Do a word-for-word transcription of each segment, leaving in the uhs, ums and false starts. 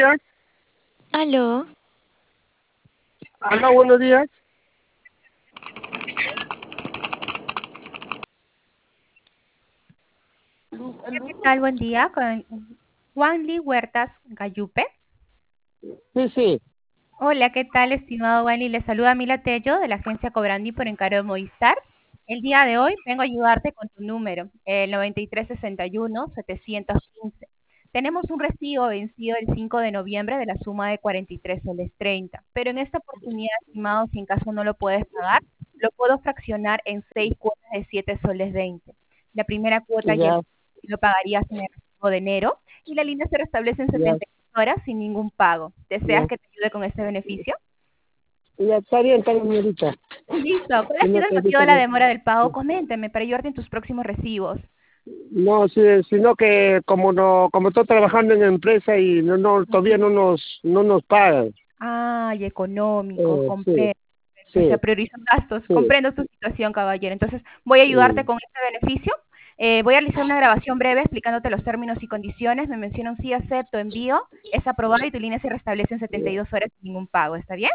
días. Aló, Aló, buenos días. ¿Qué tal? Buen día, con Juan Lee Huertas Gayupe. Sí, sí. Hola, ¿qué tal, estimado Juan Lee? Le saluda Mila Tello de la agencia Cobrandi por encargo de Movistar. El día de hoy vengo a ayudarte con tu número, el noventa y tres sesenta y uno setecientos quince. Tenemos un recibo vencido el cinco de noviembre de la suma de cuarenta y tres soles treinta, pero en esta oportunidad, estimado, si en caso no lo puedes pagar, lo puedo fraccionar en seis cuotas de siete soles veinte. La primera cuota ya Ya, lo pagarías en el recibo de enero y la línea se restablece en ya, setenta y dos horas sin ningún pago. ¿Deseas ya. que te ayude con este beneficio? Ya, está bien, está bien, señorita. Listo. ¿Cuál Sí, ha no, sido el motivo señorita, de la no. demora del pago? Coménteme para ayudarte en tus próximos recibos. No, sí, sino que como no, como estoy trabajando en empresa y no, no, todavía no nos, no nos pagan. Ay, económico, Eh, sí, comprendo. O sea, sí, priorizan gastos. sí. Comprendo tu situación, caballero. Entonces, voy a ayudarte Mm, con este beneficio. Eh, voy a realizar una grabación breve explicándote los términos y condiciones. Me mencionan sí, acepto, envío. Es aprobado y tu línea se restablece en setenta y dos horas sin ningún pago. ¿Está bien?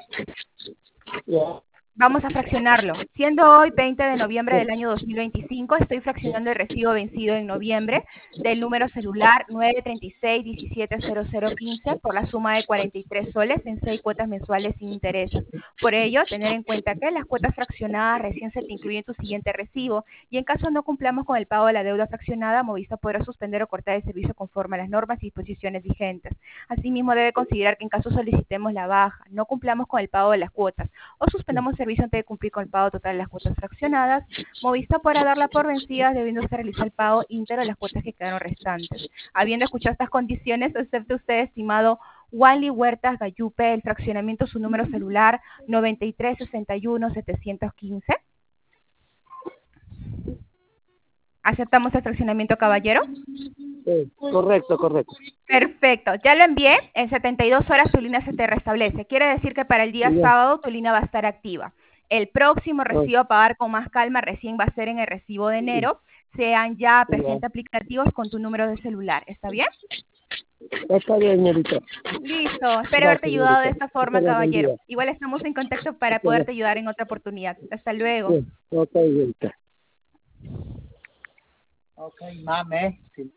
Ya, Vamos a fraccionarlo. Siendo hoy veinte de noviembre sí, del año dos mil veinticinco, estoy fraccionando el recibo vencido en noviembre del número celular nueve tres seis uno siete cero cero uno cinco por la suma de cuarenta y tres soles en seis cuotas mensuales sin intereses. Por ello, tener en cuenta que las cuotas fraccionadas recién se te incluyen en tu siguiente recibo y en caso no cumplamos con el pago de la deuda fraccionada, Movista podrá suspender o cortar el servicio conforme a las normas y disposiciones vigentes. Asimismo, debe considerar que en caso solicitemos la baja, no cumplamos con el pago de las cuotas o suspendamos servicio antes de cumplir con el pago total de las cuotas fraccionadas, Movista podrá darla por vencidas debiéndose realizar el pago íntegro de las cuotas que quedaron restantes. Habiendo escuchado estas condiciones, acepte usted, estimado Wally Huertas Gayupe, el fraccionamiento, su número celular noventa y tres sesenta y uno setecientos quince. ¿Aceptamos el fraccionamiento, caballero? sí. Correcto, correcto. Perfecto, ya lo envié, en setenta y dos horas tu línea se te restablece. Quiere decir que para el día Ya, sábado tu línea va a estar activa. El próximo ah, recibo a pagar con más calma recién va a ser en el recibo de enero. Sean ya ya. presentes aplicativos con tu número de celular. ¿Está bien? Está bien, señorita. Listo. Espero Gracias, haberte ayudado de señorita. esta Que forma, tenga buen caballero. día. Igual estamos en contacto para Hasta luego. poderte ayudar en otra oportunidad. Hasta luego. Sí, ok, señorita. Okay, mame.